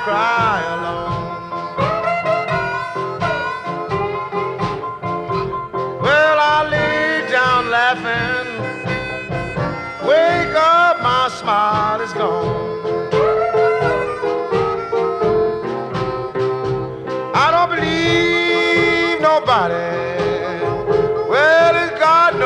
cry alone. Well, I lay down laughing, wake up, my smile is gone. I don't believe nobody